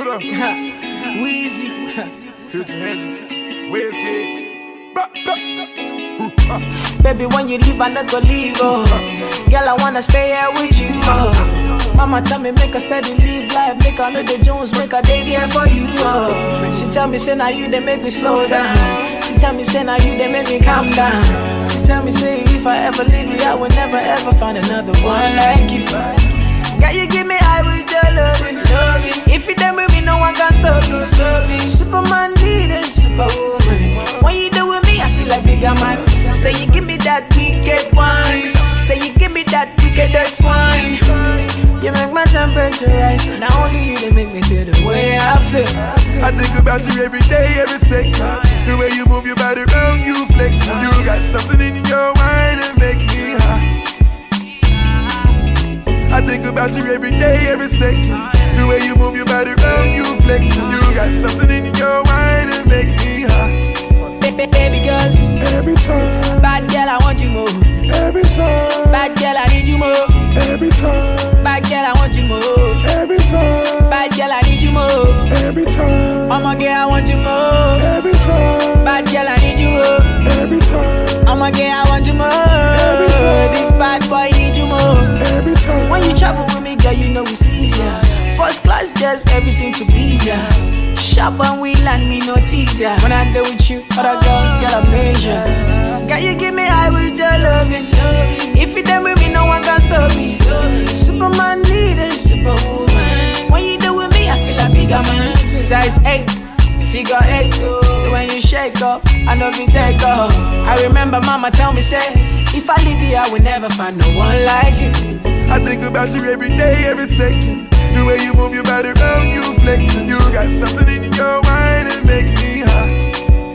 Put up. Weezy. Future Hendrix. Where's Kid? Baby, when you leave, I not go leave, oh. Girl, I wanna stay here with you, oh. Mama tell me make a steady live life, make her know the Jones, make a day there for you, oh. She tell me say now you they make me slow down. She tell me say now you they make me calm down. She tell me say if I ever leave you, I will never ever find another one like you. Girl, you give me high with your loving. If you done with me, no one can stop me. Superman leader, superwoman. When you do with me, I feel like bigger man. Say you give me that wicked wine. Say you give me that wickedest wine. You make my temperature rise. Not only you, they make me feel the way I feel. I think about you every day, every second. The way you move your body around, you flexing. You got something in your wine that make me high. I think about you every day, every second. The way you move your body around, you flexing. You got something in your wine that make me high. Baby girl, every time. Bad girl, I want you more. Every time. Bad girl, I need you more. Every time. Bad girl, I want you more. Every time. Bad girl, I need you more. Every time. I'm a girl, I want you more. Every time. Bad girl, I need you more. Every time. I'm a girl, I want you more. Every time. This bad boy need you more. Every time. When you travel with me, girl, you know it's easier. First class, just everything to please ya. Shop and we land me no teaser. When I deal with you, other girls get a measure. Girl, you give me high with your loving. If you done with me, no one can stop me. Superman leader, superwoman. When you do with me, I feel like bigger man. Size 8, figure 8. So when you shake up, I know if you take off. I remember mama tell me, say, if I leave you, I will never find no one like you. I think about you every day, every second. The way you move your body around, you flexing. You got something in your wine that make me high.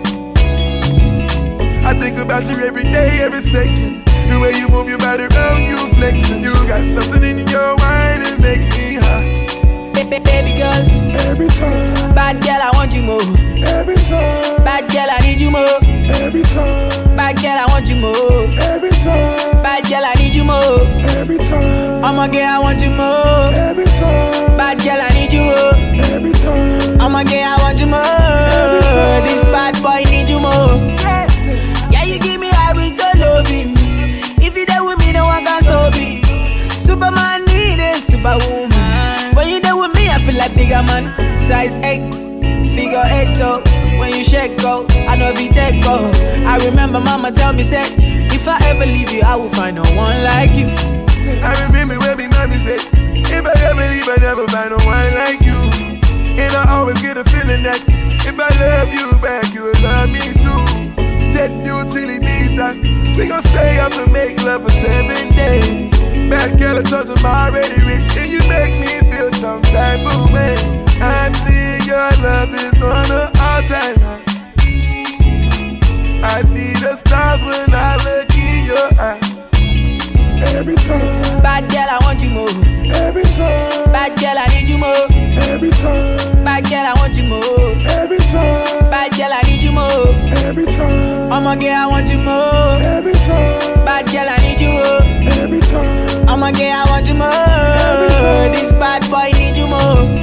I think about you every day, every second. The way you move your body around, you flexing. You got something in your wine that make me high. Baby girl, every time. Bad girl, I want you more. Every time. Bad girl, I need you more. Every time. Bad girl, I want you more. Every time. Bad girl, I need you more. Every time. I'm a girl, I want you more. Every time. Bad girl, I need you more. Every time. I'm a girl, I want you more. This bad boy need you more. Yeah, you give me high with your loving. If you there with me, no one can stop me. Superman need a superwoman. When you there with me, I feel like bigger man. Size 8, figure 8 though. When you shake go, I know if you take go. I remember mama tell me, say, if I ever leave you, I will find no one like you. I remember when me mommy said, if I ever leave, I never find no one like you. And I always get a feeling that if I love you back, you will love me too. Jet fuel till it be done. We gon' stay up and make love for 7 days. Bad girl, I told you I'm already rich, and you make me feel some type of way. I feel your love is on the all-time high. I see the stars when I look in your eyes. Every time. Bad girl, I want you more. Every time. Bad girl, I need you more. Every time. Bad girl, I want you more. Every time. Bad girl, I need you more. Every time. I'm a girl, I want you more. Every time. Bad girl, I need you more. Every time. I'm a girl, I want you more. This bad boy need you more.